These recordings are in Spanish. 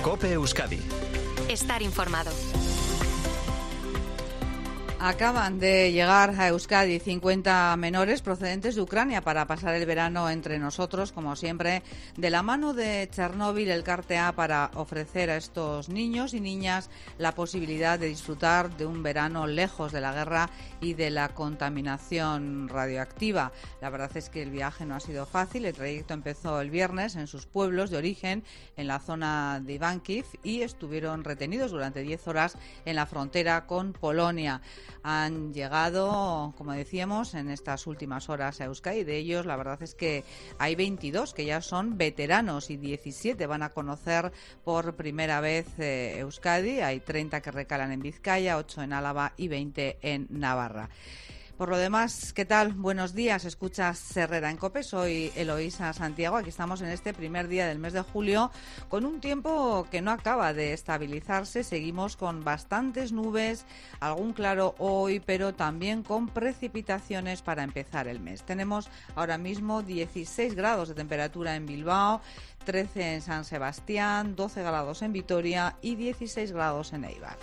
COPE Euskadi. Estar informado. Acaban de llegar a Euskadi 50 menores procedentes de Ucrania para pasar el verano entre nosotros, como siempre, de la mano de Chernóbil, Elkarte A, para ofrecer a estos niños y niñas la posibilidad de disfrutar de un verano lejos de la guerra y de la contaminación radioactiva. La verdad es que el viaje no ha sido fácil. El trayecto empezó el viernes en sus pueblos de origen, en la zona de Ivánkiv, y estuvieron retenidos durante 10 horas en la frontera con Polonia. Han llegado, como decíamos, en estas últimas horas a Euskadi. De ellos, la verdad es que hay 22 que ya son veteranos y 17 van a conocer por primera vez Euskadi. Hay 30 que recalan en Vizcaya, 8 en Álava y 20 en Navarra. Por lo demás, ¿qué tal? Buenos días. Escuchas Herrera en COPE. Soy Eloísa Santiago. Aquí estamos en este primer día del mes de julio con un tiempo que no acaba de estabilizarse. Seguimos con bastantes nubes, algún claro hoy, pero también con precipitaciones para empezar el mes. Tenemos ahora mismo 16 grados de temperatura en Bilbao, 13 en San Sebastián, 12 grados en Vitoria y 16 grados en Eibar.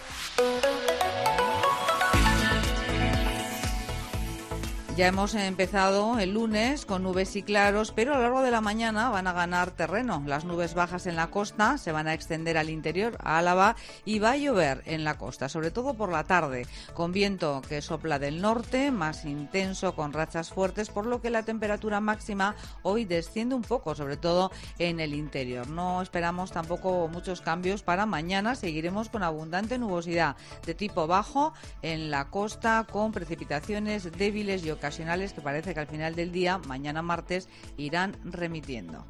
Ya hemos empezado el lunes con nubes y claros, pero a lo largo de la mañana van a ganar terreno. Las nubes bajas en la costa se van a extender al interior, a Álava, y va a llover en la costa, sobre todo por la tarde, con viento que sopla del norte, más intenso, con rachas fuertes, por lo que la temperatura máxima hoy desciende un poco, sobre todo en el interior. No esperamos tampoco muchos cambios para mañana. Seguiremos con abundante nubosidad de tipo bajo en la costa, con precipitaciones débiles y ocasionales que parece que al final del día, mañana martes, irán remitiendo.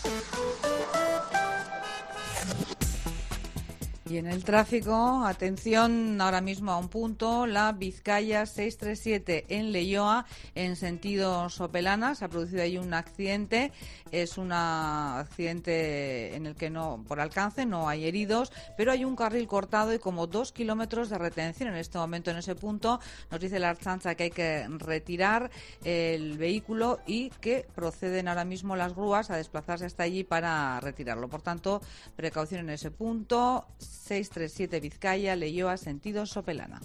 Y en el tráfico, atención ahora mismo a un punto, la Vizcaya 637 en Leioa, en sentido Sopelana. Se ha producido ahí un accidente. Es un accidente en el que por alcance no hay heridos, pero hay un carril cortado y como 2 kilómetros de retención en este momento en ese punto. Nos dice la Ertzaintza que hay que retirar el vehículo y que proceden ahora mismo las grúas a desplazarse hasta allí para retirarlo. Por tanto, precaución en ese punto. 637 Vizcaya, Leioa, sentido Sopelana.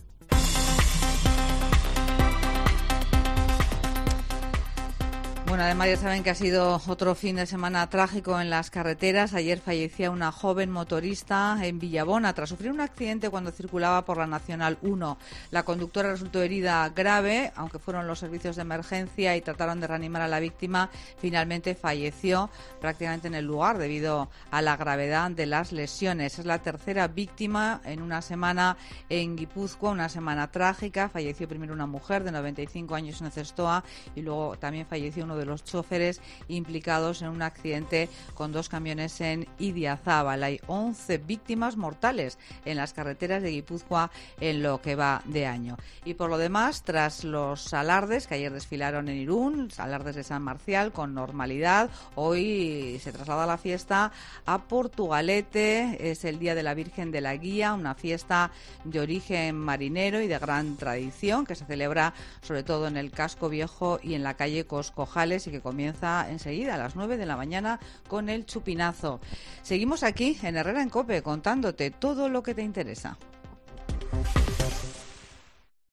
Bueno, además ya saben que ha sido otro fin de semana trágico en las carreteras. Ayer fallecía una joven motorista en Villabona tras sufrir un accidente cuando circulaba por la Nacional 1. La conductora resultó herida grave, aunque fueron los servicios de emergencia y trataron de reanimar a la víctima. Finalmente falleció prácticamente en el lugar debido a la gravedad de las lesiones. Es la tercera víctima en una semana en Guipúzcoa, una semana trágica. Falleció primero una mujer de 95 años en Cestoa y luego también falleció uno de los choferes implicados en un accidente con 2 camiones en Idiazábal. Hay 11 víctimas mortales en las carreteras de Guipúzcoa en lo que va de año. Y por lo demás, tras los alardes que ayer desfilaron en Irún, alardes de San Marcial con normalidad, hoy se traslada la fiesta a Portugalete. Es el Día de la Virgen de la Guía, una fiesta de origen marinero y de gran tradición que se celebra sobre todo en el casco viejo y en la calle Coscojales, y que comienza enseguida a las 9 de la mañana con el chupinazo. Seguimos aquí en Herrera en COPE contándote todo lo que te interesa.